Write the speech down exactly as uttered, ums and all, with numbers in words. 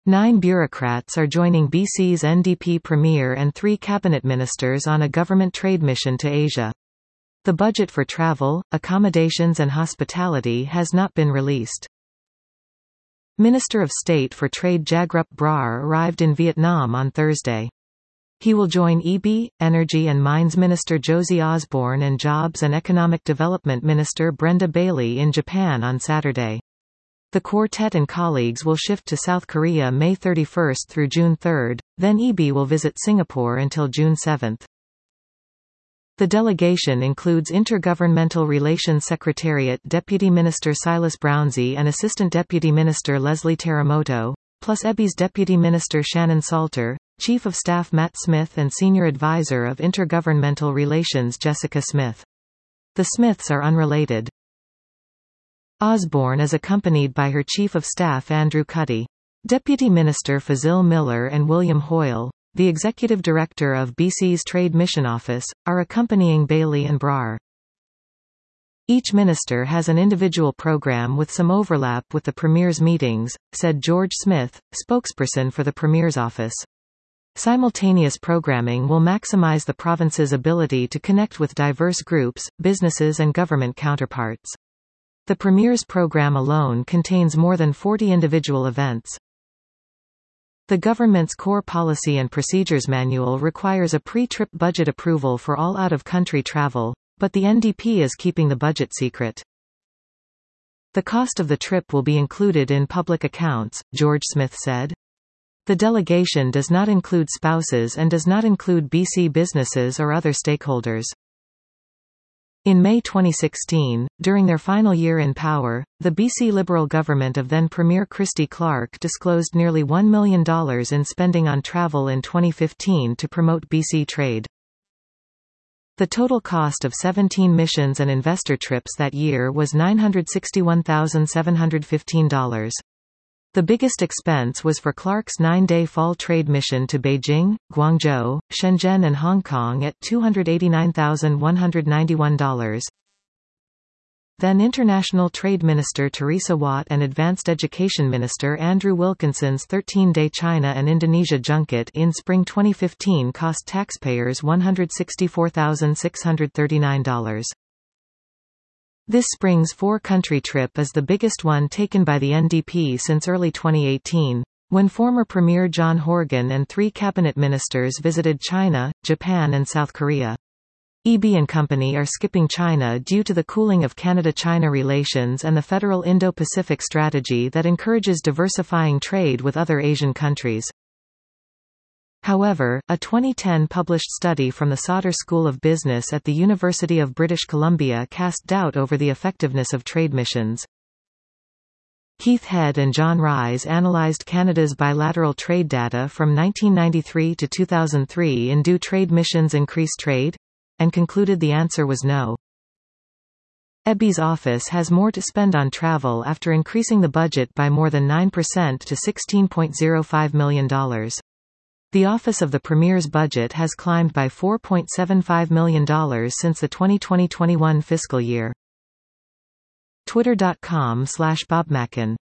Nine bureaucrats are joining B C's N D P premier and three cabinet ministers on a government trade mission to Asia. The budget for travel, accommodations and hospitality has not been released. Minister of State for Trade Jagrup Brar arrived in Vietnam on Thursday. He will join E B, Energy and Mines Minister Josie Osborne and Jobs and Economic Development Minister Brenda Bailey in Japan on Saturday. The quartet and colleagues will shift to South Korea May thirty-first through June third, then E B will visit Singapore until June seventh. The delegation includes Intergovernmental Relations Secretariat Deputy Minister Silas Brownsey and Assistant Deputy Minister Leslie Teramoto, plus E B's Deputy Minister Shannon Salter, Chief of Staff Matt Smith and Senior Advisor of Intergovernmental Relations Jessica Smith. The Smiths are unrelated. Osborne is accompanied by her Chief of Staff Andrew Cuddy. Deputy Minister Fazil Miller and William Hoyle, the Executive Director of B C's Trade Mission Office, are accompanying Bailey and Brar. Each minister has an individual program with some overlap with the Premier's meetings, said George Smith, spokesperson for the Premier's office. Simultaneous programming will maximize the province's ability to connect with diverse groups, businesses and government counterparts. The Premier's program alone contains more than forty individual events. The government's Core Policy and Procedures Manual requires a pre-trip budget approval for all out-of-country travel, but the N D P is keeping the budget secret. The cost of the trip will be included in public accounts, George Smith said. The delegation does not include spouses and does not include B C businesses or other stakeholders. In May twenty sixteen, during their final year in power, the B C Liberal government of then Premier Christy Clark disclosed nearly one million dollars in spending on travel in twenty fifteen to promote B C trade. The total cost of seventeen missions and investor trips that year was nine hundred sixty-one thousand seven hundred fifteen dollars. The biggest expense was for Clark's nine-day fall trade mission to Beijing, Guangzhou, Shenzhen and Hong Kong at two hundred eighty-nine thousand one hundred ninety-one dollars. Then International Trade Minister Teresa Watt and Advanced Education Minister Andrew Wilkinson's thirteen-day China and Indonesia junket in spring twenty fifteen cost taxpayers one hundred sixty-four thousand six hundred thirty-nine dollars. This spring's four-country trip is the biggest one taken by the N D P since early twenty eighteen, when former Premier John Horgan and three cabinet ministers visited China, Japan and South Korea. E B and Company are skipping China due to the cooling of Canada-China relations and the federal Indo-Pacific strategy that encourages diversifying trade with other Asian countries. However, a twenty ten published study from the Sauder School of Business at the University of British Columbia cast doubt over the effectiveness of trade missions. Keith Head and John Rise analyzed Canada's bilateral trade data from nineteen ninety-three to two thousand three in Do Trade Missions Increase Trade? And concluded the answer was no. E B's office has more to spend on travel after increasing the budget by more than nine percent to sixteen point zero five million dollars. The Office of the Premier's budget has climbed by four point seven five million dollars since the twenty twenty twenty-one fiscal year. Twitter dot com slash Bob Mackin